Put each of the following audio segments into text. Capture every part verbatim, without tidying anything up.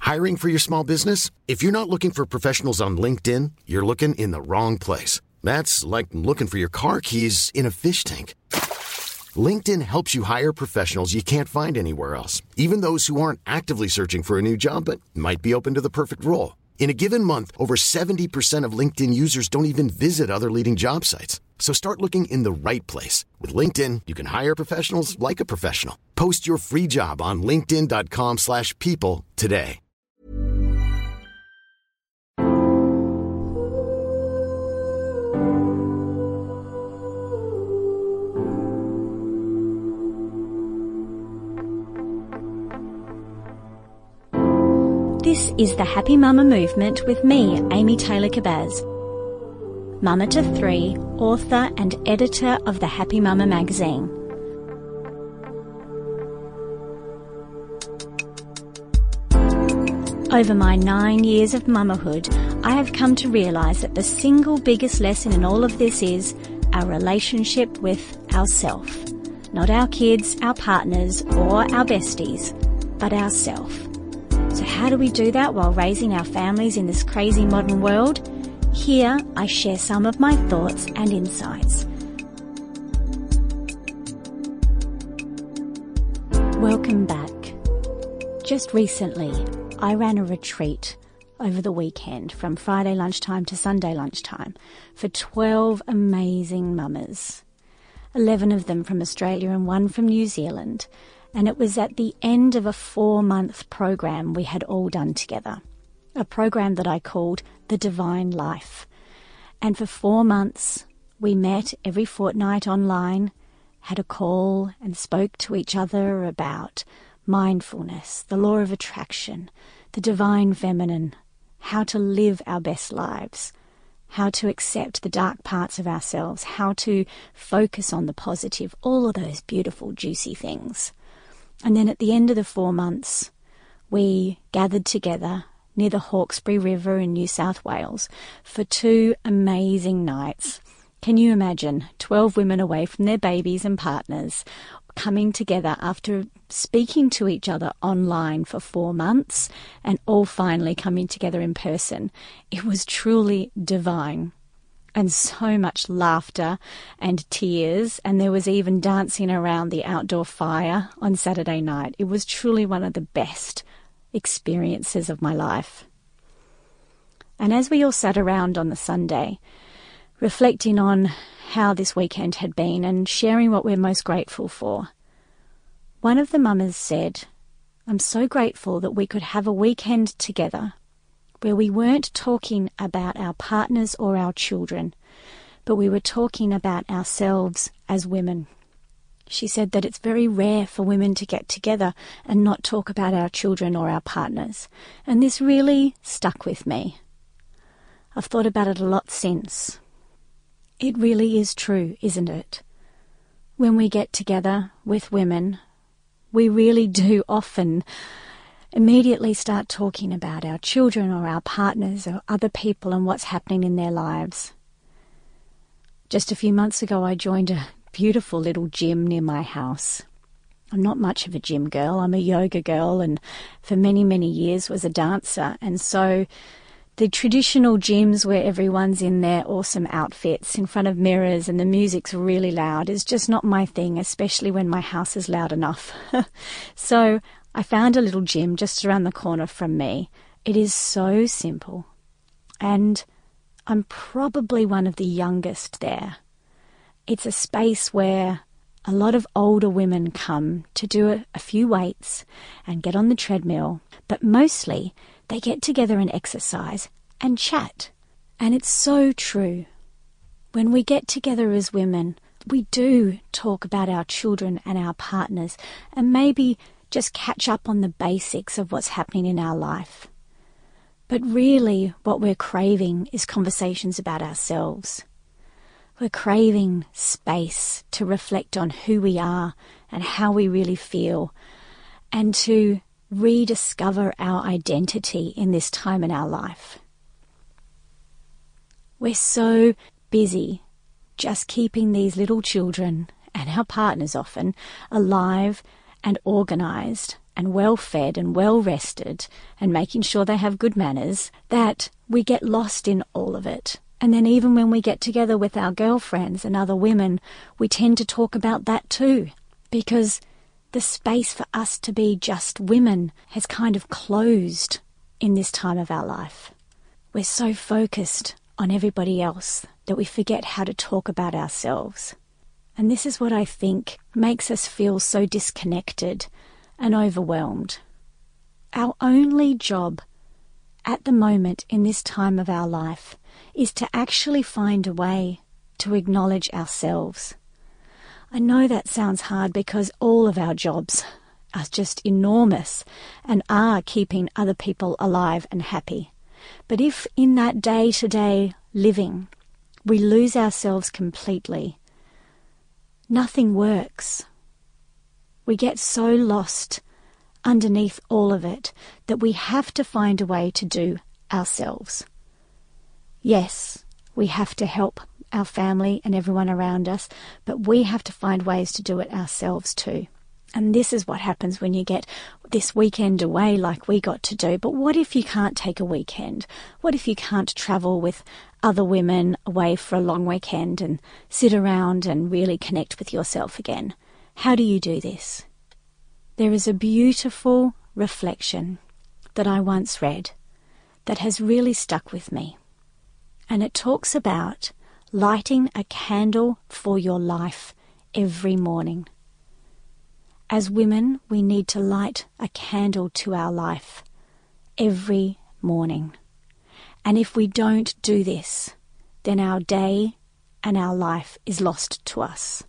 Hiring for your small business? If you're not looking for professionals on LinkedIn, you're looking in the wrong place. That's like looking for your car keys in a fish tank. LinkedIn helps you hire professionals you can't find anywhere else, even those who aren't actively searching for a new job but might be open to the perfect role. In a given month, over seventy percent of LinkedIn users don't even visit other leading job sites. So start looking in the right place. With LinkedIn, you can hire professionals like a professional. Post your free job on linkedin.com slash people today. This is the Happy Mama Movement with me, Amy Taylor-Kabbaz. Mama to three, author and editor of the Happy Mama magazine. Over my nine years of mamahood, I have come to realise that the single biggest lesson in all of this is our relationship with ourself. Not our kids, our partners, or our besties, but ourself. So how do we do that while raising our families in this crazy modern world? Here I share some of my thoughts and insights. Welcome back. Just recently, I ran a retreat over the weekend from Friday lunchtime to Sunday lunchtime for twelve amazing mamas. eleven of them from Australia and one from New Zealand. And it was at the end of a four-month program we had all done together, a program that I called The Divine Life. And for four months, we met every fortnight online, had a call and spoke to each other about mindfulness, the law of attraction, the divine feminine, how to live our best lives, how to accept the dark parts of ourselves, how to focus on the positive, all of those beautiful, juicy things. And then at the end of the four months, we gathered together near the Hawkesbury River in New South Wales for two amazing nights. Can you imagine twelve women away from their babies and partners coming together after speaking to each other online for four months and all finally coming together in person? It was truly divine. And so much laughter and tears, and there was even dancing around the outdoor fire on Saturday night. It was truly one of the best experiences of my life. And as we all sat around on the Sunday, reflecting on how this weekend had been and sharing what we're most grateful for, one of the mamas said, "I'm so grateful that we could have a weekend together where we weren't talking about our partners or our children, but we were talking about ourselves as women." She said that it's very rare for women to get together and not talk about our children or our partners. And this really stuck with me. I've thought about it a lot since. It really is true, isn't it? When we get together with women, we really do often immediately start talking about our children or our partners or other people and what's happening in their lives. Just a few months ago, I joined a beautiful little gym near my house. I'm not much of a gym girl. I'm a yoga girl and for many, many years was a dancer. And so the traditional gyms where everyone's in their awesome outfits in front of mirrors and the music's really loud is just not my thing, especially when my house is loud enough. So I found a little gym just around the corner from me. It is so simple. And I'm probably one of the youngest there. It's a space where a lot of older women come to do a, a few weights and get on the treadmill, but mostly they get together and exercise and chat. And it's so true. When we get together as women, we do talk about our children and our partners and maybe just catch up on the basics of what's happening in our life. But really what we're craving is conversations about ourselves. We're craving space to reflect on who we are and how we really feel and to rediscover our identity in this time in our life. We're so busy just keeping these little children and our partners often alive and organised and well-fed and well-rested and making sure they have good manners, that we get lost in all of it. And then even when we get together with our girlfriends and other women, we tend to talk about that too, because the space for us to be just women has kind of closed in this time of our life. We're so focused on everybody else that we forget how to talk about ourselves. And this is what I think makes us feel so disconnected and overwhelmed. Our only job at the moment in this time of our life is to actually find a way to acknowledge ourselves. I know that sounds hard because all of our jobs are just enormous and are keeping other people alive and happy. But if in that day-to-day living we lose ourselves completely, nothing works. We get so lost underneath all of it that we have to find a way to do ourselves. Yes, we have to help our family and everyone around us, but we have to find ways to do it ourselves too. And this is what happens when you get this weekend away like we got to do. But what if you can't take a weekend? What if you can't travel with other women away for a long weekend and sit around and really connect with yourself again? How do you do this? There is a beautiful reflection that I once read that has really stuck with me. And it talks about lighting a candle for your life every morning. As women, we need to light a candle to our life every morning. And if we don't do this, then our day and our life is lost to us.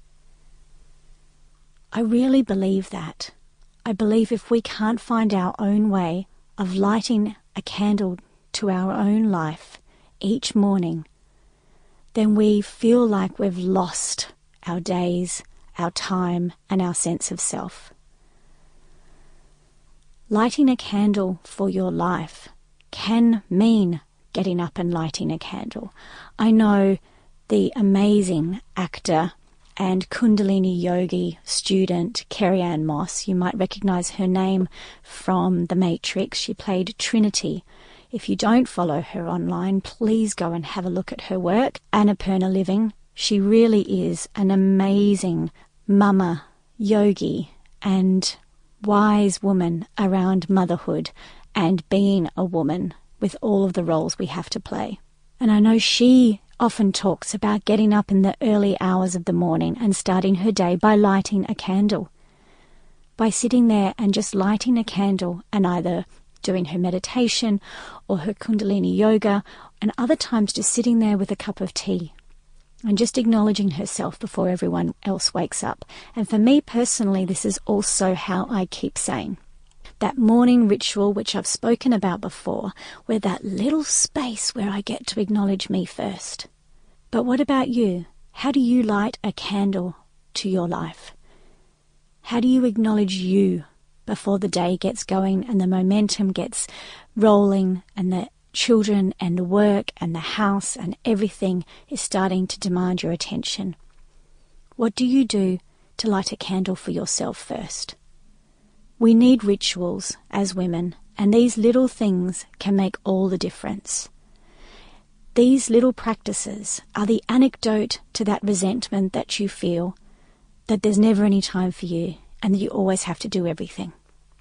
I really believe that. I believe if we can't find our own way of lighting a candle to our own life each morning, then we feel like we've lost our days, our time, and our sense of self. Lighting a candle for your life can mean getting up and lighting a candle. I know the amazing actor and Kundalini yogi student Carrie-Anne Moss. You might recognize her name from The Matrix. She played Trinity. If you don't follow her online, please go and have a look at her work. Annapurna Living. She really is an amazing mama, yogi, and wise woman around motherhood and being a woman with all of the roles we have to play. And I know she often talks about getting up in the early hours of the morning and starting her day by lighting a candle. By sitting there and just lighting a candle and either doing her meditation or her Kundalini yoga, and other times just sitting there with a cup of tea and just acknowledging herself before everyone else wakes up. And for me personally, this is also how I keep sane. That morning ritual, which I've spoken about before, where that little space where I get to acknowledge me first. But what about you? How do you light a candle to your life? How do you acknowledge you before the day gets going and the momentum gets rolling and the children and the work and the house and everything is starting to demand your attention? What do you do to light a candle for yourself first? We need rituals as women, and these little things can make all the difference. These little practices are the antidote to that resentment that you feel, that there's never any time for you and that you always have to do everything.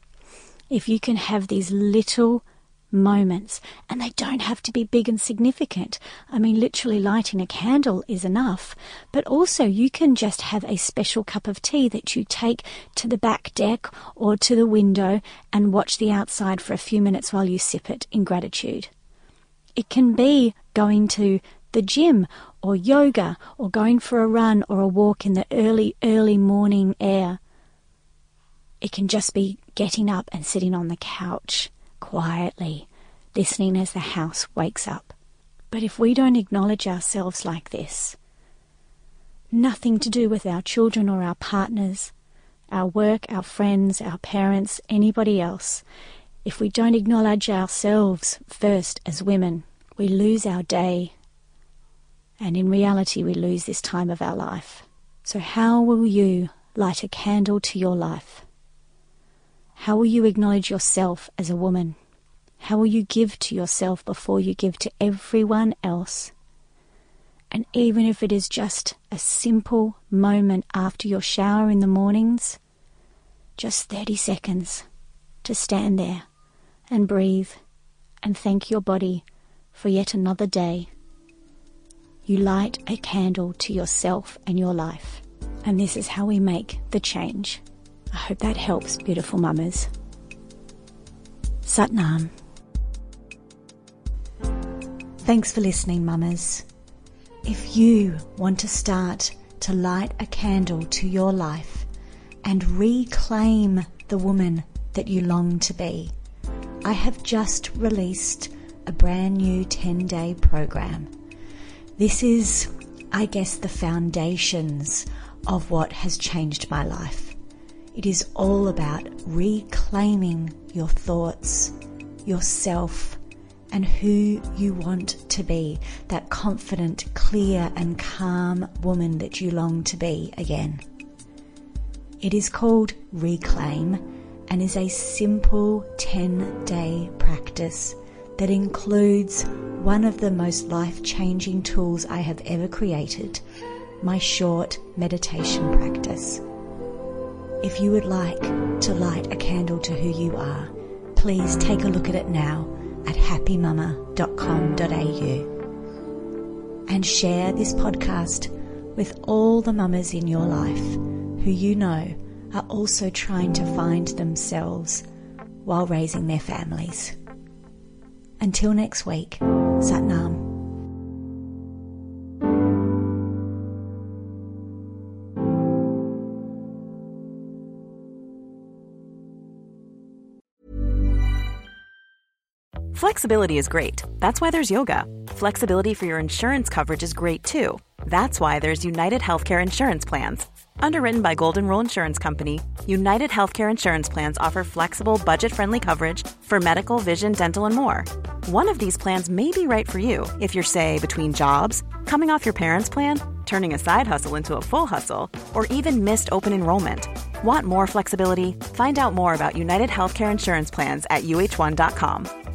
If you can have these little moments, and they don't have to be big and significant. I mean, literally lighting a candle is enough, but also you can just have a special cup of tea that you take to the back deck or to the window and watch the outside for a few minutes while you sip it in gratitude. It can be going to the gym or yoga or going for a run or a walk in the early, early morning air. It can just be getting up and sitting on the couch quietly, listening as the house wakes up. But if we don't acknowledge ourselves like this, nothing to do with our children or our partners, our work, our friends, our parents, anybody else, if we don't acknowledge ourselves first as women, we lose our day, and in reality we lose this time of our life. So how will you light a candle to your life? How will you acknowledge yourself as a woman? How will you give to yourself before you give to everyone else? And even if it is just a simple moment after your shower in the mornings, just thirty seconds to stand there and breathe and thank your body for yet another day. You light a candle to yourself and your life. And this is how we make the change. I hope that helps, beautiful mamas. Satnam. Thanks for listening, mamas. If you want to start to light a candle to your life and reclaim the woman that you long to be, I have just released a brand new ten-day program. This is, I guess, the foundations of what has changed my life. It is all about reclaiming your thoughts, yourself, and who you want to be, that confident, clear and calm woman that you long to be again. It is called Reclaim and is a simple ten-day practice that includes one of the most life-changing tools I have ever created, my short meditation practice. If you would like to light a candle to who you are, please take a look at it now at happy mama dot com dot a u and share this podcast with all the mamas in your life who you know are also trying to find themselves while raising their families. Until next week, Satnam. Flexibility is great. That's why there's yoga. Flexibility for your insurance coverage is great too. That's why there's United Healthcare Insurance Plans. Underwritten by Golden Rule Insurance Company, United Healthcare Insurance Plans offer flexible, budget-friendly coverage for medical, vision, dental, and more. One of these plans may be right for you if you're, say, between jobs, coming off your parents' plan, turning a side hustle into a full hustle, or even missed open enrollment. Want more flexibility? Find out more about United Healthcare Insurance Plans at U H one dot com.